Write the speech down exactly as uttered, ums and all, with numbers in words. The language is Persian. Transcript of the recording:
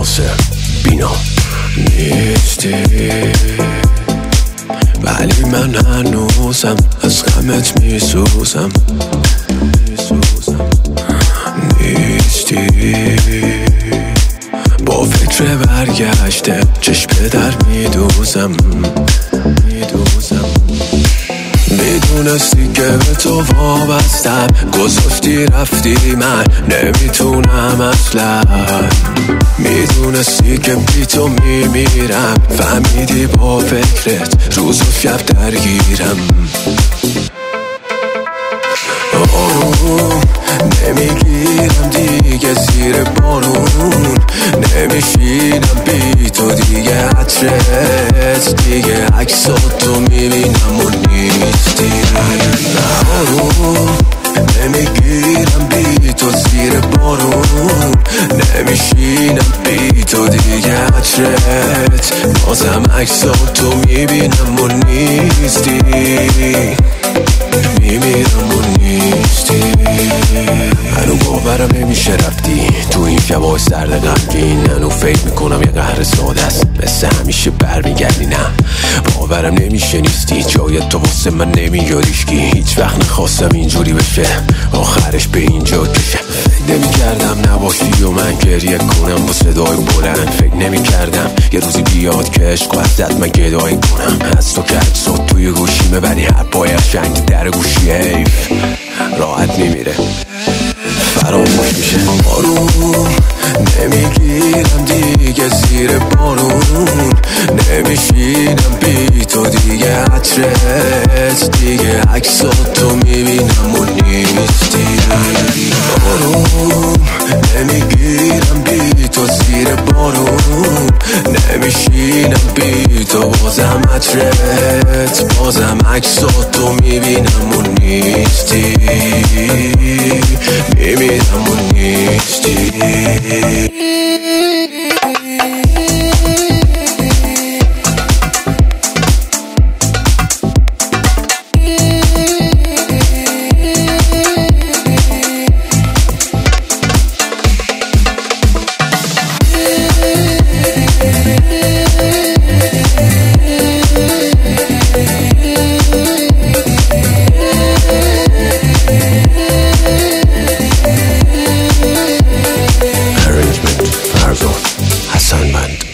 واسه بینا نیستی، ولی من هنوزم از غمت میسوزم. نیستی، با فکر برگشته چشم در میدوزم میدوزم میدونستی که به تو وابستم، گذاشتی رفتی من نمیتونم اصلا. میدونستی که بی تو میمیرم، فهمیدی با فکرت روز و شب درگیرم. آروم نمیگیرم دیگه زیر بارون، نمیشینم بی تو دیگه عطرت، دیگه عکساتو میبینم و نیستی. آروم نمیگیرم بی تو زیر بارون، نمیشینم بی تو دیگه عطرت، بازم عکساتو میبینم و نیستی، میمیرم و نیستی. هنو باورم نمیشه رفتی تو این شبای سرد غمگین، هنو فکر میکنم یه قهر ساده است مثل همیشه برمیگردی. نه باورم نمیشه نیستی، جای تو واسه من نمیاد هیچکی، هیچ وقت نخواستم اینجوری بشه آخرش به اینجا کشه. فکر نمیکردم نباشی و من گریه کنم با صدای بلند، فکر نمیکردم یه روزی بیاد که عشق وحدت من گدایی کنم. از تو که عکسات توی گوشیمه ولی هر پای قشنگ در گوشی حیف راحت میمیره فراموش میشه. آروم نمیگیرم دیگه زیر بارون، نمیشینم بی تو دیگه عطرت، دیگه عکساتو میبینم و نیستی. آروم نمیگیرم بی تو زیر بارون، نمیشینم بی تو بازم عطرت، بازم عکساتو میبینم و نیستی، میمیرم و نیستی. Arrangement Farzo Hassan Band.